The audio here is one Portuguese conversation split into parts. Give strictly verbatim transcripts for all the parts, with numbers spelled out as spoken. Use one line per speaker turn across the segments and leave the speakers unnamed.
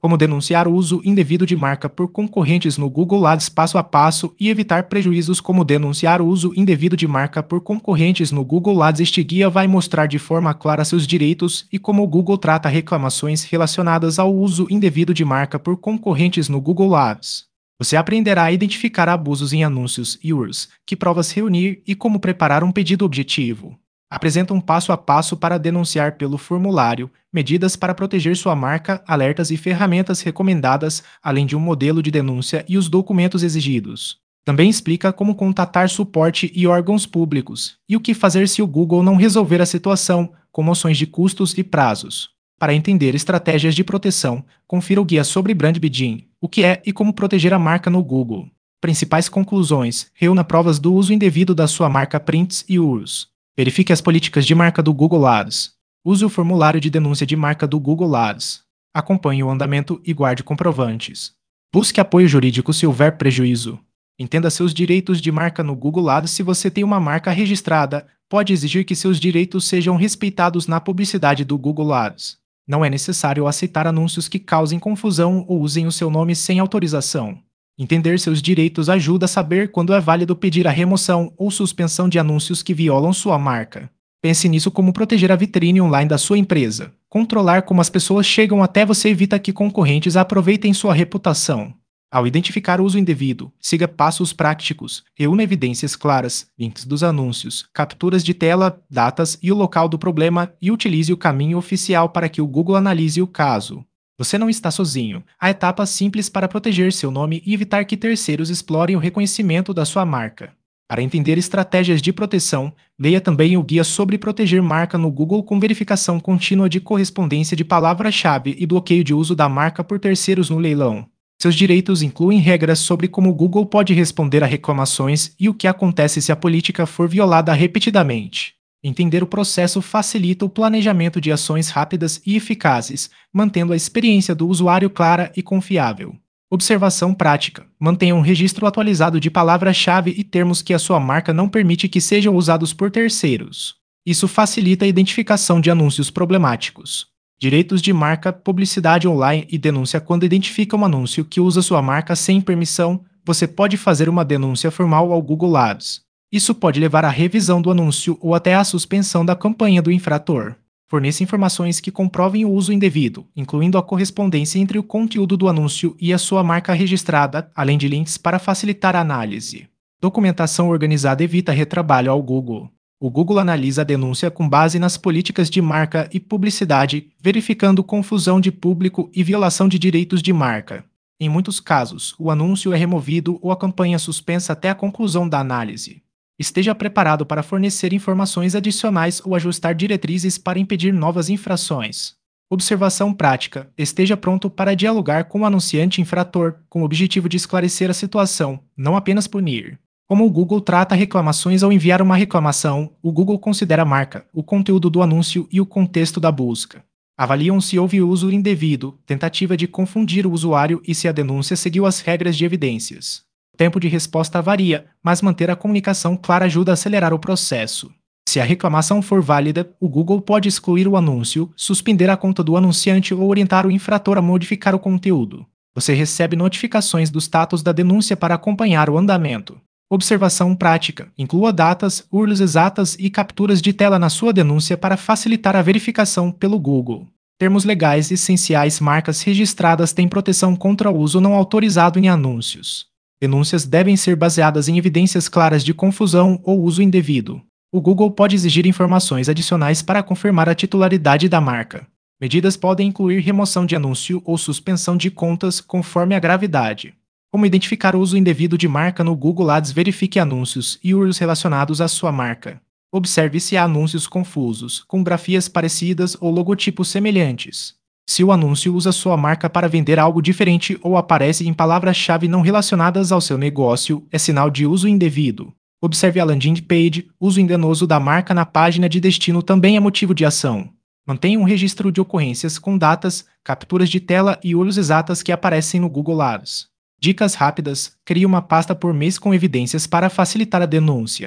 Como denunciar o uso indevido de marca por concorrentes no Google Ads passo a passo e evitar prejuízos. Como denunciar o uso indevido de marca por concorrentes no Google Ads. Este guia vai mostrar de forma clara seus direitos e como o Google trata reclamações relacionadas ao uso indevido de marca por concorrentes no Google Ads. Você aprenderá a identificar abusos em anúncios e U R Ls, que provas reunir e como preparar um pedido objetivo. Apresenta um passo a passo para denunciar pelo formulário, medidas para proteger sua marca, alertas e ferramentas recomendadas, além de um modelo de denúncia e os documentos exigidos. Também explica como contatar suporte e órgãos públicos, e o que fazer se o Google não resolver a situação, com noções de custos e prazos. Para entender estratégias de proteção, confira o guia sobre Brand Bidding, o que é e como proteger a marca no Google. Principais conclusões: reúna provas do uso indevido da sua marca, prints e U R Ls. Verifique as políticas de marca do Google Ads. Use o formulário de denúncia de marca do Google Ads. Acompanhe o andamento e guarde comprovantes. Busque apoio jurídico se houver prejuízo. Entenda seus direitos de marca no Google Ads. Se você tem uma marca registrada, pode exigir que seus direitos sejam respeitados na publicidade do Google Ads. Não é necessário aceitar anúncios que causem confusão ou usem o seu nome sem autorização. Entender seus direitos ajuda a saber quando é válido pedir a remoção ou suspensão de anúncios que violam sua marca. Pense nisso como proteger a vitrine online da sua empresa. Controlar como as pessoas chegam até você evita que concorrentes aproveitem sua reputação. Ao identificar o uso indevido, siga passos práticos, reúna evidências claras, links dos anúncios, capturas de tela, datas e o local do problema e utilize o caminho oficial para que o Google analise o caso. Você não está sozinho. Há etapas simples para proteger seu nome e evitar que terceiros explorem o reconhecimento da sua marca. Para entender estratégias de proteção, leia também o guia sobre proteger marca no Google com verificação contínua de correspondência de palavra-chave e bloqueio de uso da marca por terceiros no leilão. Seus direitos incluem regras sobre como o Google pode responder a reclamações e o que acontece se a política for violada repetidamente. Entender o processo facilita o planejamento de ações rápidas e eficazes, mantendo a experiência do usuário clara e confiável. Observação prática: mantenha um registro atualizado de palavra-chave e termos que a sua marca não permite que sejam usados por terceiros. Isso facilita a identificação de anúncios problemáticos. Direitos de marca, publicidade online e denúncia. Quando identifica um anúncio que usa sua marca sem permissão, você pode fazer uma denúncia formal ao Google Ads. Isso pode levar à revisão do anúncio ou até à suspensão da campanha do infrator. Forneça informações que comprovem o uso indevido, incluindo a correspondência entre o conteúdo do anúncio e a sua marca registrada, além de links para facilitar a análise. Documentação organizada evita retrabalho ao Google. O Google analisa a denúncia com base nas políticas de marca e publicidade, verificando confusão de público e violação de direitos de marca. Em muitos casos, o anúncio é removido ou a campanha suspensa até a conclusão da análise. Esteja preparado para fornecer informações adicionais ou ajustar diretrizes para impedir novas infrações. Observação prática: esteja pronto para dialogar com o anunciante infrator, com o objetivo de esclarecer a situação, não apenas punir. Como o Google trata reclamações ao enviar uma reclamação, o Google considera a marca, o conteúdo do anúncio e o contexto da busca. Avaliam se houve uso indevido, tentativa de confundir o usuário e se a denúncia seguiu as regras de evidências. O tempo de resposta varia, mas manter a comunicação clara ajuda a acelerar o processo. Se a reclamação for válida, o Google pode excluir o anúncio, suspender a conta do anunciante ou orientar o infrator a modificar o conteúdo. Você recebe notificações do status da denúncia para acompanhar o andamento. Observação prática: inclua datas, U R Ls exatas e capturas de tela na sua denúncia para facilitar a verificação pelo Google. Termos legais essenciais: marcas registradas têm proteção contra o uso não autorizado em anúncios. Denúncias devem ser baseadas em evidências claras de confusão ou uso indevido. O Google pode exigir informações adicionais para confirmar a titularidade da marca. Medidas podem incluir remoção de anúncio ou suspensão de contas conforme a gravidade. Como identificar o uso indevido de marca no Google Ads? Verifique anúncios e U R Ls relacionados à sua marca. Observe se há anúncios confusos, com grafias parecidas ou logotipos semelhantes. Se o anúncio usa sua marca para vender algo diferente ou aparece em palavras-chave não relacionadas ao seu negócio, é sinal de uso indevido. Observe a landing page, uso enganoso da marca na página de destino também é motivo de ação. Mantenha um registro de ocorrências com datas, capturas de tela e U R Ls exatas que aparecem no Google Ads. Dicas rápidas: crie uma pasta por mês com evidências para facilitar a denúncia.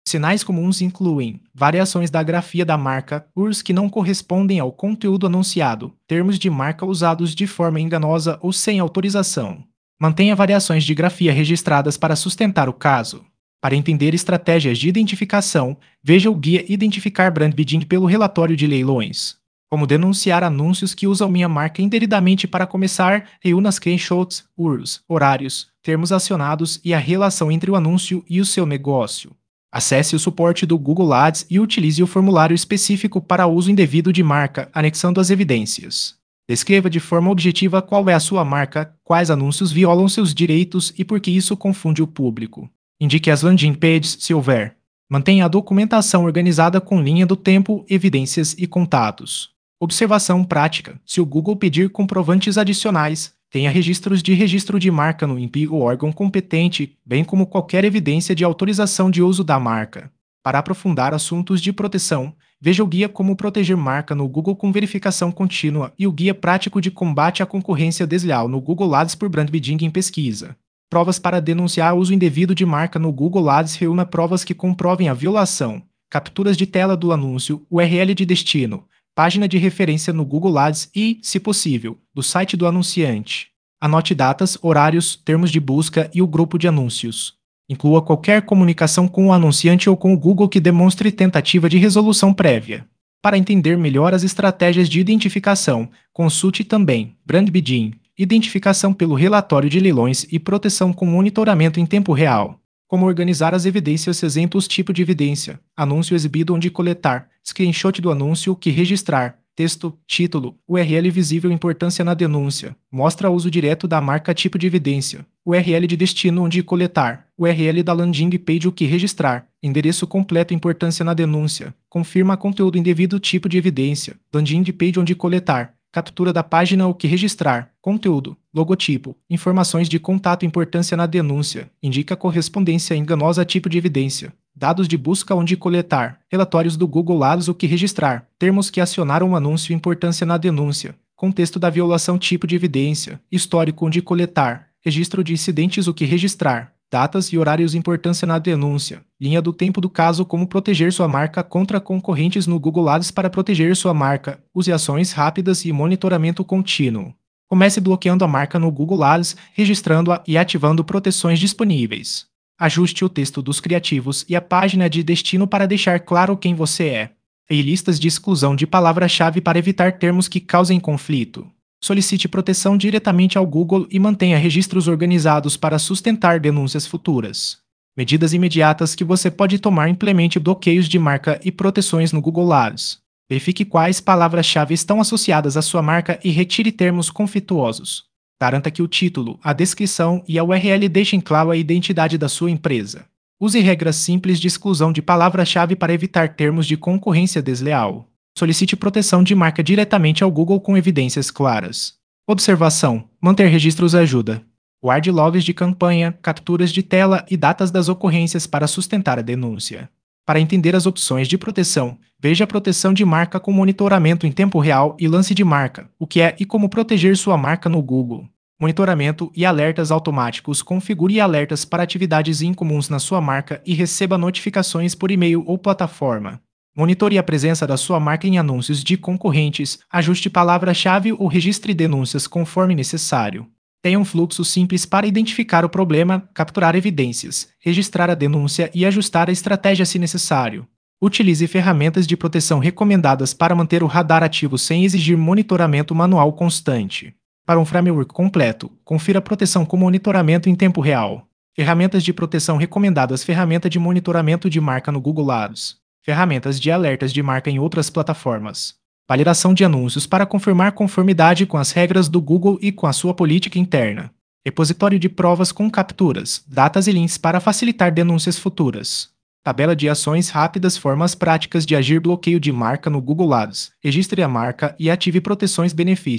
Sinais comuns incluem variações da grafia da marca, U R S que não correspondem ao conteúdo anunciado, termos de marca usados de forma enganosa ou sem autorização. Mantenha variações de grafia registradas para sustentar o caso. Para entender estratégias de identificação, veja o guia Identificar Brand Bidding pelo relatório de leilões. Como denunciar anúncios que usam minha marca indevidamente. Para começar, reúna screenshots, U R S, horários, termos acionados e a relação entre o anúncio e o seu negócio. Acesse o suporte do Google Ads e utilize o formulário específico para uso indevido de marca, anexando as evidências. Descreva de forma objetiva qual é a sua marca, quais anúncios violam seus direitos e por que isso confunde o público. Indique as landing pages se houver. Mantenha a documentação organizada com linha do tempo, evidências e contatos. Observação prática: se o Google pedir comprovantes adicionais, tenha registros de registro de marca no I N P I ou órgão competente, bem como qualquer evidência de autorização de uso da marca. Para aprofundar assuntos de proteção, veja o guia Como Proteger Marca no Google com verificação contínua e o guia prático de combate à concorrência desleal no Google Ads por Brand Bidding em pesquisa. Provas para denunciar uso indevido de marca no Google Ads. Reúna provas que comprovem a violação. Capturas de tela do anúncio, U R L de destino, página de referência no Google Ads e, se possível, do site do anunciante. Anote datas, horários, termos de busca e o grupo de anúncios. Inclua qualquer comunicação com o anunciante ou com o Google que demonstre tentativa de resolução prévia. Para entender melhor as estratégias de identificação, consulte também Brand Bidding, identificação pelo relatório de leilões e proteção com monitoramento em tempo real. Como organizar as evidências. Exemplos: tipo de evidência, anúncio exibido onde coletar, screenshot do anúncio que registrar, texto, título, U R L visível. Importância na denúncia, mostra uso direto da marca. Tipo de evidência, U R L de destino onde coletar, U R L da landing page o que registrar, endereço completo. Importância na denúncia, confirma conteúdo indevido. Tipo de evidência, landing page onde coletar, captura da página o que registrar, conteúdo, logotipo, informações de contato. Importância na denúncia, indica correspondência enganosa. Tipo de evidência, dados de busca onde coletar, relatórios do Google Ads o que registrar, termos que acionaram o anúncio. Importância na denúncia, contexto da violação. Tipo de evidência, histórico onde coletar, registro de incidentes o que registrar, datas e horários. Importância na denúncia, linha do tempo do caso. Como proteger sua marca contra concorrentes no Google Ads. Para proteger sua marca, use ações rápidas e monitoramento contínuo. Comece bloqueando a marca no Google Ads, registrando-a e ativando proteções disponíveis. Ajuste o texto dos criativos e a página de destino para deixar claro quem você é. E listas de exclusão de palavra-chave para evitar termos que causem conflito. Solicite proteção diretamente ao Google e mantenha registros organizados para sustentar denúncias futuras. Medidas imediatas que você pode tomar: implemente bloqueios de marca e proteções no Google Ads. Verifique quais palavras-chave estão associadas à sua marca e retire termos conflituosos. Garanta que o título, a descrição e a U R L deixem claro a identidade da sua empresa. Use regras simples de exclusão de palavra-chave para evitar termos de concorrência desleal. Solicite proteção de marca diretamente ao Google com evidências claras. Observação: manter registros ajuda. Guarde logs de campanha, capturas de tela e datas das ocorrências para sustentar a denúncia. Para entender as opções de proteção, veja a proteção de marca com monitoramento em tempo real e lance de marca, o que é e como proteger sua marca no Google. Monitoramento e alertas automáticos. Configure alertas para atividades incomuns na sua marca e receba notificações por e-mail ou plataforma. Monitore a presença da sua marca em anúncios de concorrentes, ajuste palavra-chave ou registre denúncias conforme necessário. Tenha um fluxo simples para identificar o problema, capturar evidências, registrar a denúncia e ajustar a estratégia se necessário. Utilize ferramentas de proteção recomendadas para manter o radar ativo sem exigir monitoramento manual constante. Para um framework completo, confira a proteção com monitoramento em tempo real. Ferramentas de proteção recomendadas. Ferramenta de monitoramento de marca no Google Ads. Ferramentas de alertas de marca em outras plataformas. Validação de anúncios para confirmar conformidade com as regras do Google e com a sua política interna. Repositório de provas com capturas, datas e links para facilitar denúncias futuras. Tabela de ações rápidas. Formas práticas de agir: bloqueio de marca no Google Ads. Registre a marca e ative proteções. Benefício: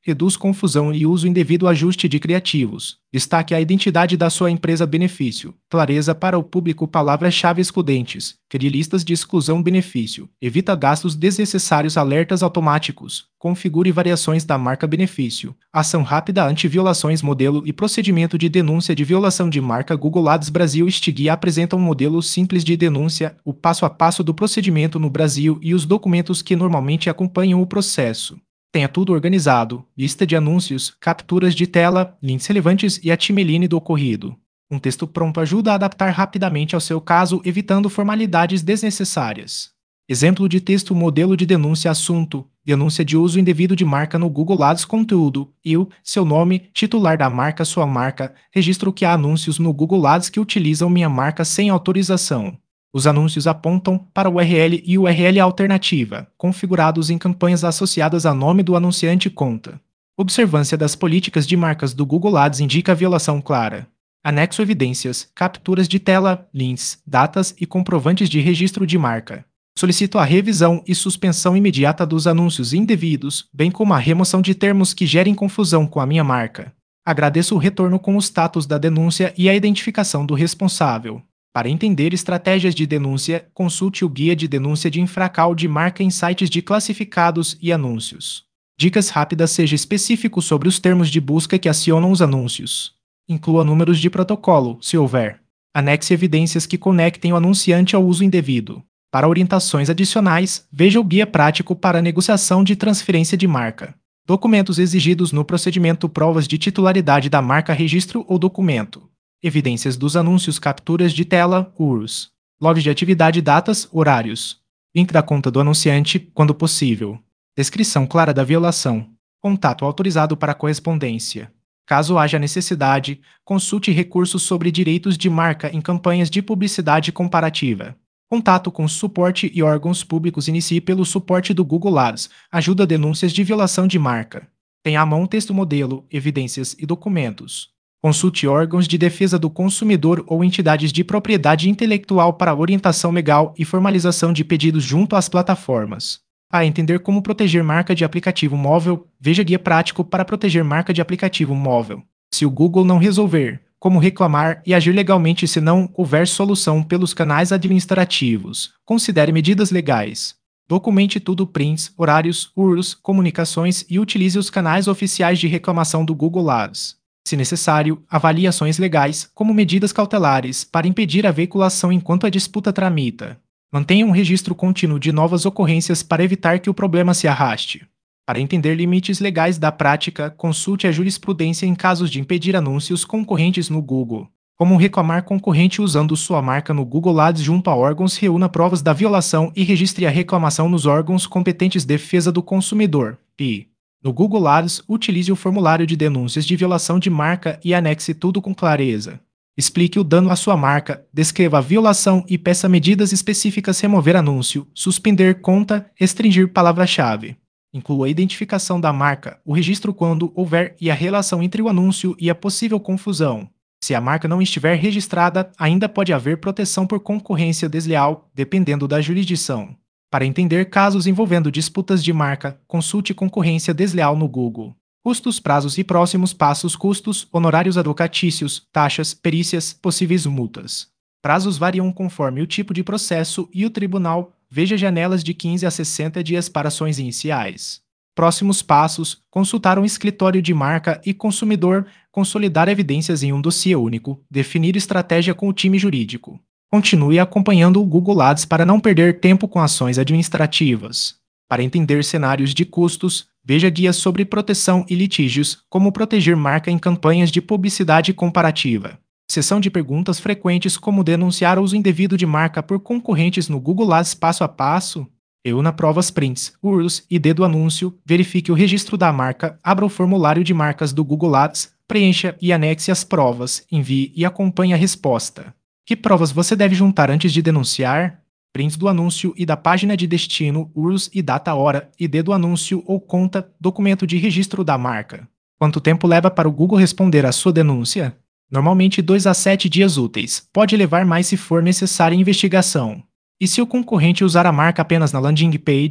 reduz confusão e uso indevido ajuste de criativos. Destaque a identidade da sua empresa benefício. Clareza para o público palavras-chave excludentes. Crie listas de exclusão benefício. Evita gastos desnecessários alertas automáticos. Configure variações da marca benefício. Ação rápida anti-violações modelo e procedimento de denúncia de violação de marca. Google Ads Brasil. Este guia apresenta um modelo simples de denúncia, o passo a passo do procedimento no Brasil e os documentos que normalmente acompanham o processo. Tenha tudo organizado, lista de anúncios, capturas de tela, links relevantes e a timeline do ocorrido. Um texto pronto ajuda a adaptar rapidamente ao seu caso, evitando formalidades desnecessárias. Exemplo de texto: modelo de denúncia, assunto, denúncia de uso indevido de marca no Google Ads, conteúdo, eu, seu nome, titular da marca, sua marca, registro que há anúncios no Google Ads que utilizam minha marca sem autorização. Os anúncios apontam para o U R L e U R L alternativa, configurados em campanhas associadas a nome do anunciante e conta. Observância das políticas de marcas do Google Ads indica a violação clara. Anexo evidências, capturas de tela, links, datas e comprovantes de registro de marca. Solicito a revisão e suspensão imediata dos anúncios indevidos, bem como a remoção de termos que gerem confusão com a minha marca. Agradeço o retorno com o status da denúncia e a identificação do responsável. Para entender estratégias de denúncia, consulte o Guia de Denúncia de Infracal de Marca em sites de classificados e anúncios. Dicas rápidas: seja específico sobre os termos de busca que acionam os anúncios. Inclua números de protocolo, se houver. Anexe evidências que conectem o anunciante ao uso indevido. Para orientações adicionais, veja o Guia Prático para Negociação de Transferência de Marca. Documentos exigidos no procedimento: provas de titularidade da marca, registro ou documento. Evidências dos anúncios, capturas de tela, U R Ls. Logs de atividade, datas, horários. Link da conta do anunciante, quando possível. Descrição clara da violação. Contato autorizado para correspondência. Caso haja necessidade, consulte recursos sobre direitos de marca em campanhas de publicidade comparativa. Contato com suporte e órgãos públicos. Inicie pelo suporte do Google Ads. Ajuda denúncias de violação de marca. Tenha à mão texto modelo, evidências e documentos. Consulte órgãos de defesa do consumidor ou entidades de propriedade intelectual para orientação legal e formalização de pedidos junto às plataformas. A entender como proteger marca de aplicativo móvel, veja Guia Prático para proteger marca de aplicativo móvel. Se o Google não resolver, como reclamar e agir legalmente se não houver solução pelos canais administrativos. Considere medidas legais. Documente tudo: prints, horários, U R Ls, comunicações e utilize os canais oficiais de reclamação do Google Ads. Se necessário, avalie ações legais, como medidas cautelares, para impedir a veiculação enquanto a disputa tramita. Mantenha um registro contínuo de novas ocorrências para evitar que o problema se arraste. Para entender limites legais da prática, consulte a jurisprudência em casos de impedir anúncios concorrentes no Google. Como reclamar concorrente usando sua marca no Google Ads junto a órgãos. Reúna provas da violação e registre a reclamação nos órgãos competentes de defesa do consumidor, P I. No Google Ads, utilize o formulário de denúncias de violação de marca e anexe tudo com clareza. Explique o dano à sua marca, descreva a violação e peça medidas específicas: remover anúncio, suspender conta, restringir palavra-chave. Inclua a identificação da marca, o registro quando houver e a relação entre o anúncio e a possível confusão. Se a marca não estiver registrada, ainda pode haver proteção por concorrência desleal, dependendo da jurisdição. Para entender casos envolvendo disputas de marca, consulte concorrência desleal no Google. Custos, prazos e próximos passos: custos, honorários advocatícios, taxas, perícias, possíveis multas. Prazos variam conforme o tipo de processo e o tribunal. Veja janelas de quinze a sessenta dias para ações iniciais. Próximos passos: consultar um escritório de marca e consumidor, consolidar evidências em um dossiê único, definir estratégia com o time jurídico. Continue acompanhando o Google Ads para não perder tempo com ações administrativas. Para entender cenários de custos, veja guias sobre proteção e litígios, como proteger marca em campanhas de publicidade comparativa. Seção de perguntas frequentes: como denunciar uso indevido de marca por concorrentes no Google Ads passo a passo. Reúna provas, prints, U R Ls, I D do anúncio, verifique o registro da marca, abra o formulário de marcas do Google Ads, preencha e anexe as provas, envie e acompanhe a resposta. Que provas você deve juntar antes de denunciar? Prints do anúncio e da página de destino, U R Ls e data hora, I D do anúncio ou conta, documento de registro da marca. Quanto tempo leva para o Google responder à sua denúncia? Normalmente dois a sete dias úteis, pode levar mais se for necessária investigação. E se o concorrente usar a marca apenas na landing page?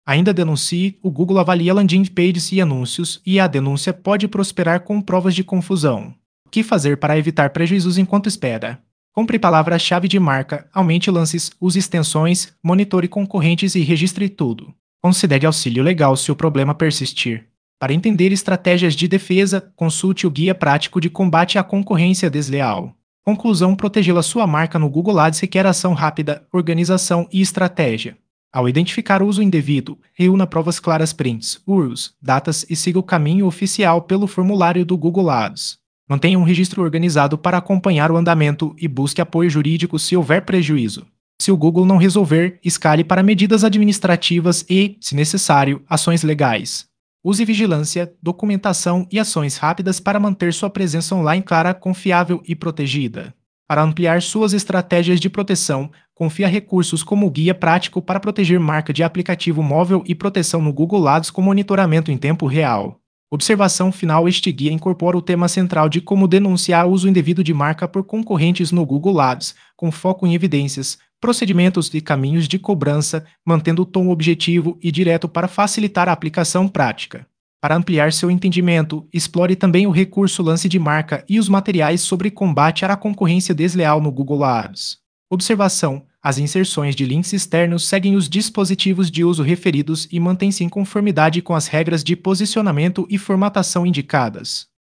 Ainda denuncie, o Google avalia landing pages e anúncios, e a denúncia pode prosperar com provas de confusão. O que fazer para evitar prejuízos enquanto espera? Compre palavra-chave de marca, aumente lances, use extensões, monitore concorrentes e registre tudo. Considere auxílio legal se o problema persistir. Para entender estratégias de defesa, consulte o Guia Prático de Combate à Concorrência Desleal. Conclusão: protegê-la sua marca no Google Ads requer ação rápida, organização e estratégia. Ao identificar o uso indevido, reúna provas claras, prints, U R Ls, datas e siga o caminho oficial pelo formulário do Google Ads. Mantenha um registro organizado para acompanhar o andamento e busque apoio jurídico se houver prejuízo. Se o Google não resolver, escale para medidas administrativas e, se necessário, ações legais. Use vigilância, documentação e ações rápidas para manter sua presença online clara, confiável e protegida. Para ampliar suas estratégias de proteção, confie recursos como o Guia Prático para proteger marca de aplicativo móvel e proteção no Google Ads com monitoramento em tempo real. Observação final: este guia incorpora o tema central de como denunciar o uso indevido de marca por concorrentes no Google Ads, com foco em evidências, procedimentos e caminhos de cobrança, mantendo o tom objetivo e direto para facilitar a aplicação prática. Para ampliar seu entendimento, explore também o recurso Lance de Marca e os materiais sobre combate à concorrência desleal no Google Ads. Observação: as inserções de links externos seguem os dispositivos de uso referidos e mantêm-se em conformidade com as regras de posicionamento e formatação indicadas.